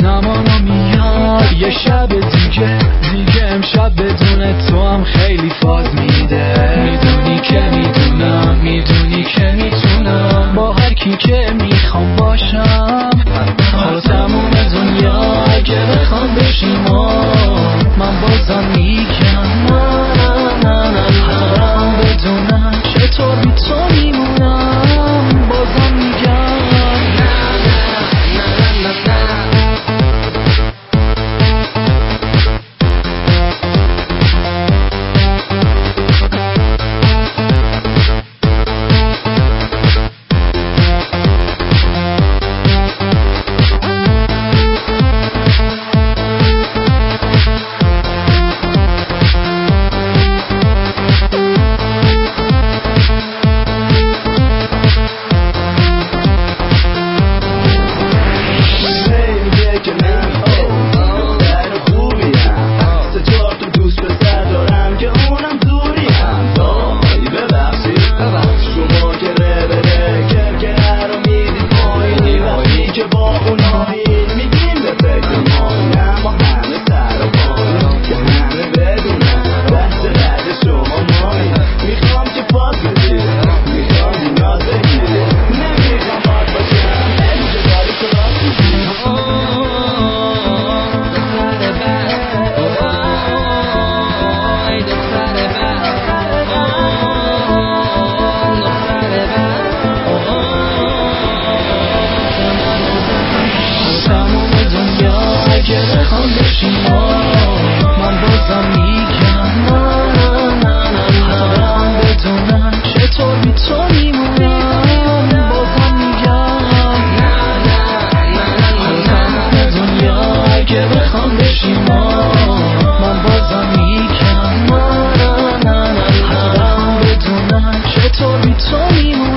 زمانو میاد یه شب دیگه امشب بدون تو هم خیلی فاز میده. میدونی که میدونم، میدونی که میتونم با هر کی که میخوام باشم. حالا تموم دنیا اگه بخوام بشیم من بازم میگم نه حتما بدونم چطور بی تو میمونم. بازم میگم من بازم میگم حتما بدونم چطور بی تو میمونم. بازم میگم حالا دنیا اگه بخوام بشیم من بازم میگم حتما بدونم چطور بی تو میمونم.